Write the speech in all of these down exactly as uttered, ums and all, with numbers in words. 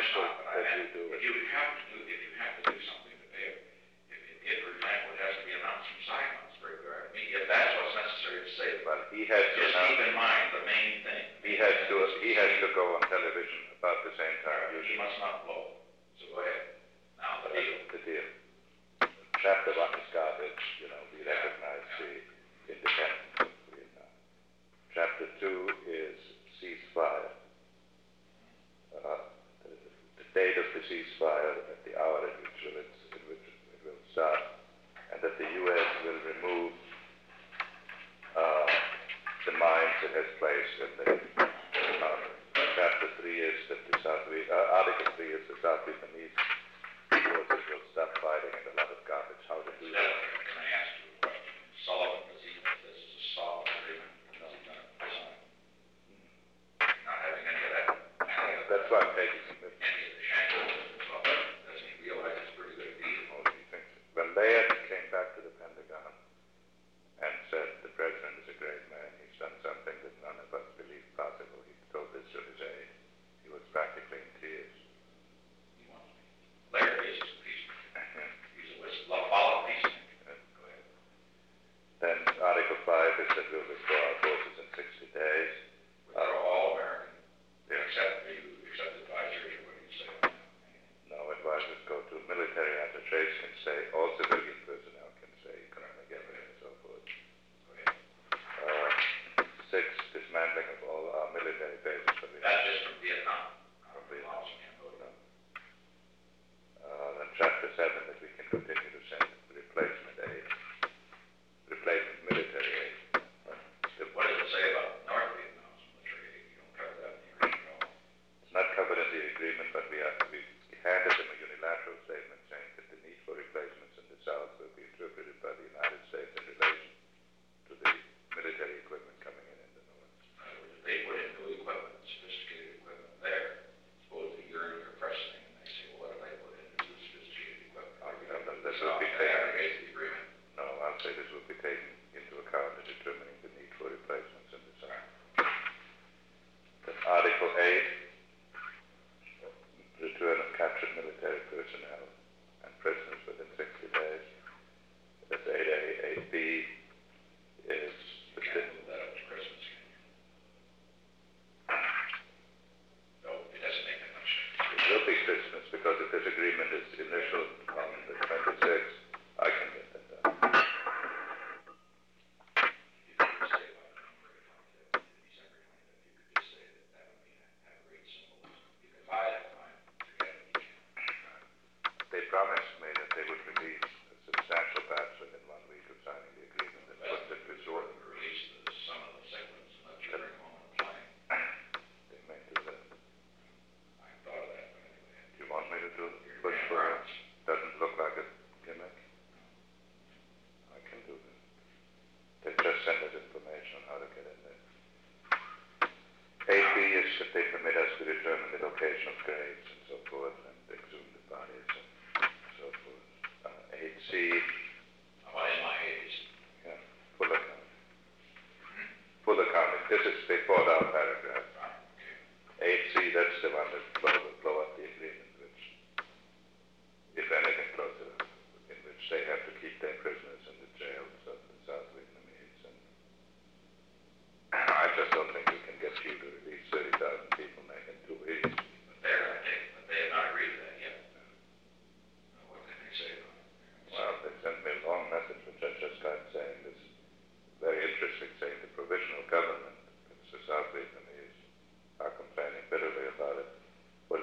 useful not, but I that you meant, do if it. you have to do, if you have to do something to pay it, if, if, if, for example, it has to be announced from Saigon, it's very clear to me. If that's what's necessary to say, Well, he has to just announce, keep in mind the main thing. he has to, he has to go on television about the same time you He do. must not blow. So go ahead. Now the deal. The deal. Chapter one is garbage, you know, we recognize the independence of Vietnam. Chapter two is ceasefire. Uh, the, the date of the ceasefire at the hour at which, will it, in which it will start, and that the U S will remove uh, the mines it has placed in the uh, chapter three is that the South Viet, uh, article three is the South Vietnamese forces will stop fighting and a lot of garbage. How to do that? Can I ask you a question? Sullivan, does he, this is a solemn agreement, does he not resign? Not having any of that, any of That's why I'm taking some any of the Shanghai stuff, doesn't he realize it's a pretty good deal? Oh, he thinks it. When Laird came back to the Pentagon and said the president is a great man, he's done something that none of us believed possible. He told this to his aide. He was practically in tears. He wants me. Larry is a peacemaker. He's a whistle, follow peacemaker. Go ahead. Then Article five is that we'll withdraw our forces in sixty days. We're all American, Yeah. except you, except advisors, or what do you say? No advisors go to military arbitration and say all civilian personnel can say economic evidence and so forth. Go ahead. Uh, six, dismantling of all our military bases. But we That's just from Vietnam. From Vietnam. Laos, Cambodia. Uh, then chapter seven, that we can continue to send replacement aid, replacement military aid. What does it say about North Vietnam's military aid? You don't cover that in the agreement at all. It's not covered in the agreement, but we have we handed them a unilateral statement saying that the need for replacements in the South will be interpreted by the United States in relation to the military equipment coming in in the North. In other words, if they put in new equipment, sophisticated equipment there, supposedly you're in your press thing, and they say, well, what if I put in new sophisticated equipment? I'll tell them this So will be they taken. aggregate the agreement. No, I'll say this will be taken into account in determining the need for replacements in the South. Then Article eight, return of captured military personnel and prisoners within sixty days. That's eight A. eight B is the You can't move that up to Christmas, can you? No, it doesn't make that much sense. it will be Christmas because if this agreement is initial on the twenty-sixth, I can get that done. You could say about January twenty-fifth, December twenty-fifth, you could just say that that would be, have a great symbolism. You could buy that fine, forget it, you can't. They promised me that they would release a substantial batch within one week of signing the agreement that puts it to Sort short. of release the, some of the segments and let you bring home on a plane. They may do that. I thought of that, but anyway. Do you want me to do it? You're Push being for it? honest. Doesn't look like a gimmick. I can do that. They just send us information on how to get in there. eight B is that they permit us to determine the location of graves and so forth and exhume the bodies and so forth. Uh, eight C, Well, in my age, yeah, full accounting. Full accounting. This is the fourth out paragraph. right, okay. eight C, that's the one that blow, will blow up the agreement, which, if anything, blows it up, in which they have to keep their prisoners in the jails of the South Vietnamese. And I just don't think we can get you to release thirty thousand people now in two weeks. But they're gonna take, but they have not agreed to that yet. Now, what can they say about it? Well, they sent me a long message, which I just got saying this very interesting, saying the provisional government, it's the South Vietnamese, are complaining bitterly about it, would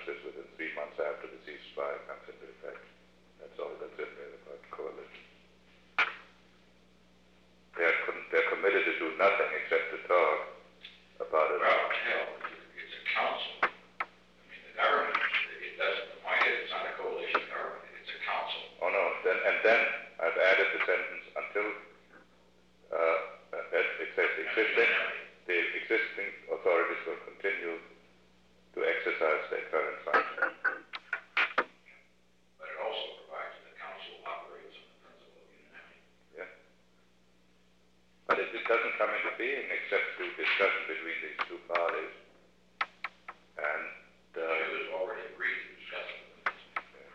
armistice within three months after the ceasefire comes into effect. That's all that's in there about coalition. They're, they're committed to do nothing except to talk about it. Well, hell, it's a council. I mean, the government, it doesn't appoint it, it's not a coalition government, it's a council. Oh no, then, and then I've added the sentence until uh, it says existing, the existing authorities will continue to exercise their current function. But it also provides that the council operates on the principle of unanimity. Yeah. But it, it doesn't come into being except through discussion between these two parties. And uh, It was already agreed to discuss it. yeah.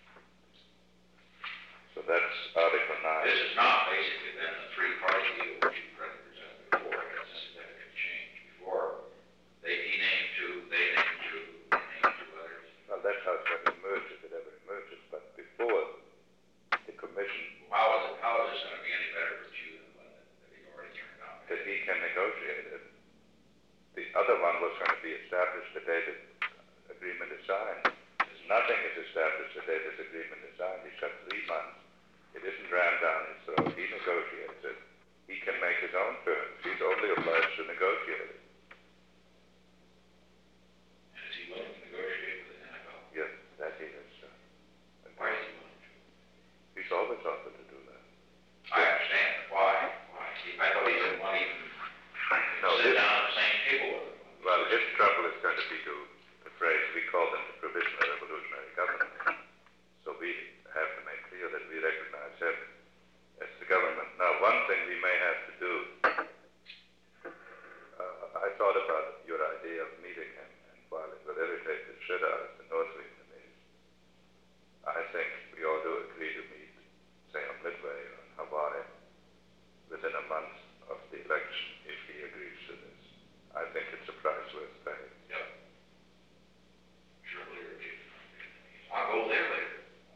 So that's Article nine. This is not basically then the three-party deal which you presented before. It's a significant change. Before, they, he named two, they named two, they named two others. Well, that's how it's going to emerge if it ever emerges. But before the commission, How is it, how is this going to be any better for you than the one that, that he already turned down? that he can negotiate it. The other one was going to be established the day the agreement is signed. Nothing is established the day this agreement is signed. He's got three months. It isn't rammed down his throat. He negotiates it. He can make his own terms. He's only obliged to negotiate it. And is he willing to negotiate with the N F L? Yes, that he is. Uh, Why is he willing to? he's always offered to do that. I understand. Why? Why? He, I thought he didn't want to even No, sit his, down at the same table with him. well, his trouble is going to be to the phrase, we call them the provisional revolutionary government. So we have to make clear that we recognize him as the government. Now, one thing we may have to do, uh, I thought about your idea of meeting him, and while it will irritate the shit out of the North Vietnamese, I think we ought to agree to meet, say, on Midway or on Hawaii within a month of the election if he agrees to this. I think it's a price worth paying. Yep. Surely irritated. I'll go there later.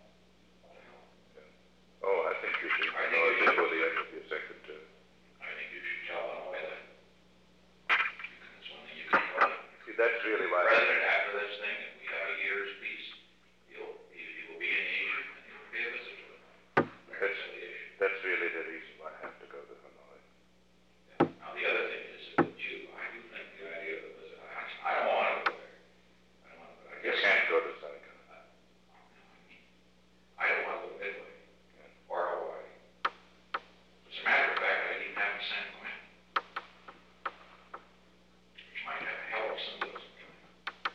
Oh, I think you should I think know you it should. before the end of your second term. I think you should tell Illinois that. It's one thing you can tell them. See, that's really why. President, after this thing, if we have a year's peace, he'll, he, he will be in Asia and he will pay a visit to it. That's, Reconciliation. that's really the reason why I have to go to Hanoi. Now, the other thing is that with you, I do think the idea of the visit, I, I don't want to go there. I don't want to, I You guess. can't go to Saigon. I don't want to go to Midway or Hawaii. As a matter of fact, I didn't have a San Quentin, which might have a hell of symbolism to it.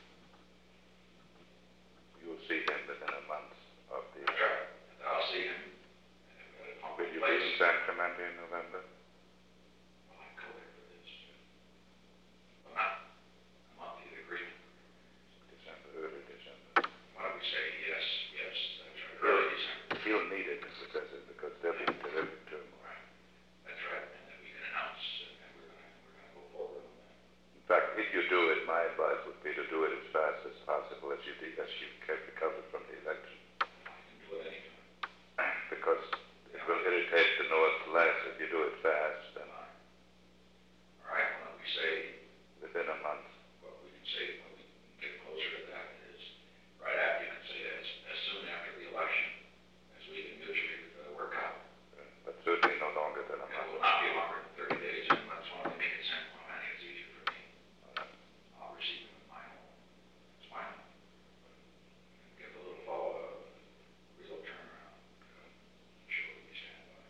You'll see him within a month of the. That's right. I'll see him at a Will public you be place. in San Clemente in November? Well, I go there for this. Well, not a monthly agreement. December, early December. Why don't we say yes, yes, that's right, early December. He'll need it because, because there'll be terrific turmoil. Right. That's right, and then we can announce, and and we're gonna, we're gonna go forward on that. In fact, if you do it, my advice would be to do it as fast as possible as you, as you can recover from the election. I can do it anytime. Because it will irritate the North less if you do it fast than All right, why don't we say, within a month. what we can say, when we can get closer to that is, right after, you can say as, as soon after the election as we can mutually uh, work out. But certainly no longer than a It month. will not be longer than thirty days, and that's why we make it San Clemente, it's easier for me. I'll receive it with my home. It's my home. Give a little follow, uh, real turnaround. Show that we stand by.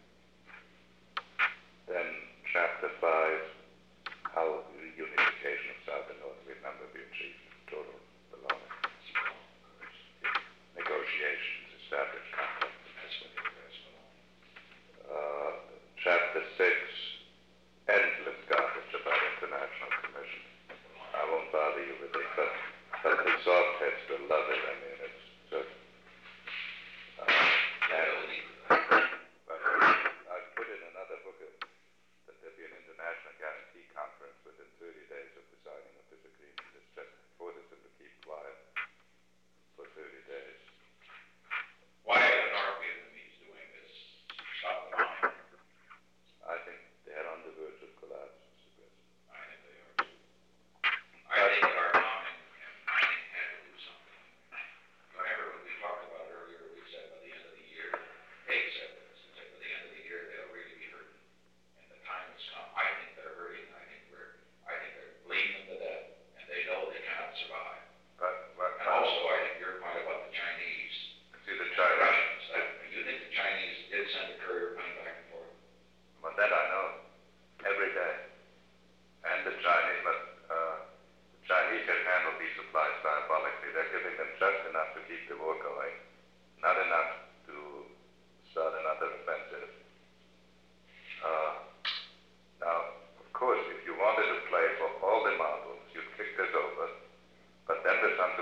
Then chapter five, how reunification of South and North Vietnam will be achieved, total belonging, negotiations, established contact. That's what it is. Uh, chapter six, endless garbage about international commission. I won't bother you with it, but, but the soft heads will love it. I mean, it's just. Uh, and, but I put in another book of, that there'll be an international guarantee conference within thirty days of the signing of this agreement. It's just forces them to keep quiet for thirty days. Why are the North Vietnamese doing this? Stop the bombing. I think they're on the verge of collapse, Mister President. I think they are too. I think that our bombing and mining had to do something.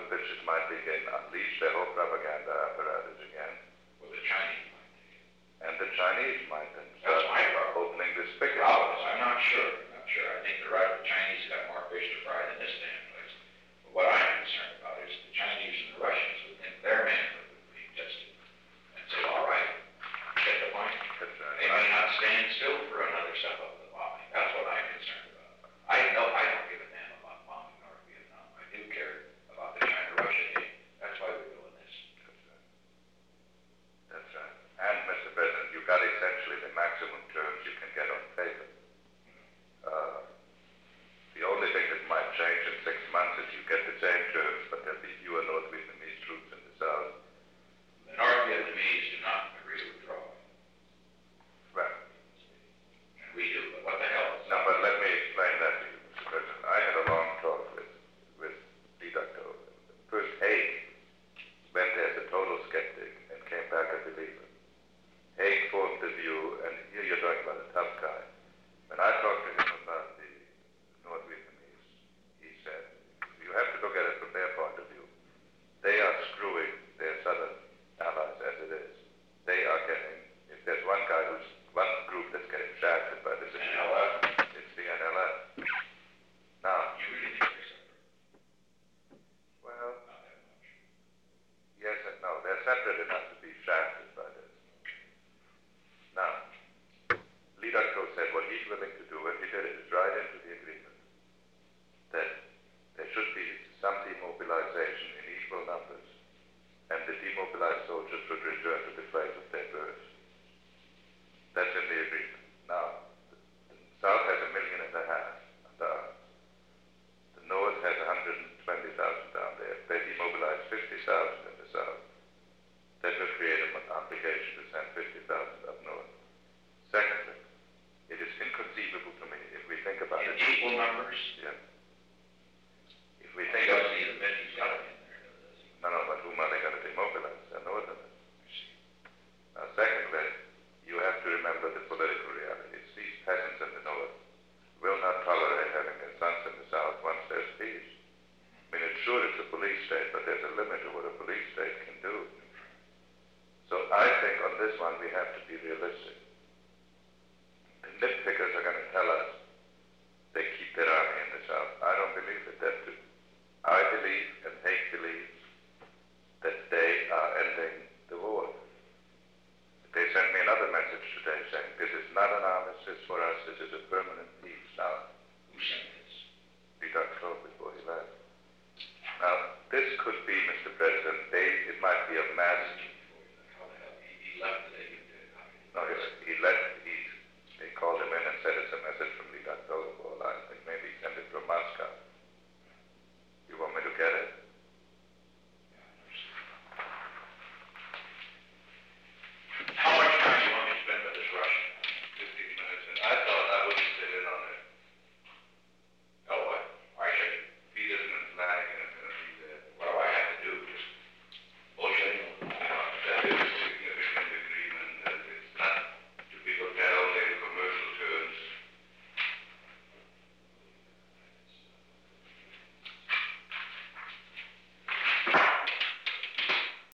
with which it might begin unleash their whole propaganda apparatus again. Well, the Chinese might take it. And the Chinese might then That's start my problem. opening the spigot. Problem is, I'm not sure, I'm not sure. I think they're right, the Chinese got more fish to fry than this damn place. But what I'm concerned about is the Chinese and the Russians would think their manhood would be tested. And say, all right, get the point. That's right. They may not stand still for another step up the bombing. That's what I'm concerned about. I know I don't give a damn about bombing North Vietnam. I do care about the China-Russia game. That's why we're doing this. That's right. That's right. And, Mister President, you got essentially the maximum terms you can get on paper. Uh, the only thing that might change in six months is you get the same terms, but there'll be fewer North Vietnamese troops in the south. The North Vietnamese do not agree to withdraw. Right. And we do, but what the hell? No, but let me explain that to you, Mister President. I had a long talk with, with Lee Ducto. First, Haig went there as a total skeptic and came back a believer. Haig formed the view, and here you're talking about a tough guy. When I talked to him about the North Vietnamese, he said, you have to look at it from their point of view. They are screwing their southern allies as it is. They are getting, if there's one guy who's, one group that's getting shafted by this, N L F. it's the N L F. Now, You really think they're separate? well, Not that much. yes and no. They're separate enough to be shafted by this. Now, Lee Ducto said what he's willing to do, and he did it, is right into the agreement, that there should be some demobilization in equal numbers, and the demobilized soldiers should return to the place of their birth. That's in the agreement. Now, the South has a million and a half under arms. The North has one hundred twenty thousand down there. They demobilize fifty thousand in the South. That will create an obligation to send fifty thousand up north. Secondly, it is inconceivable to me, if we think about In it. equal numbers? Yeah. If we He think of, doesn't even admit he's got it in there, does he? no, no, but whom are they going to demobilize? The Northerners. I see. Now, secondly, you have to remember the political realities. These peasants in the North will not tolerate having their sons in the South once there's peace. I mean, it's sure it's a police state, but there's a limit to what a police state can do. So I think on this one we have to be realistic. The nitpickers are going to tell us they keep their army in the South. I don't believe that that's true. I believe, and Haig believes, that they are ending the war. They sent me another message today saying, this is not an armistice for us, this is a permanent peace. Now, Who sent this? Lee Ducto before he left. Now, this could be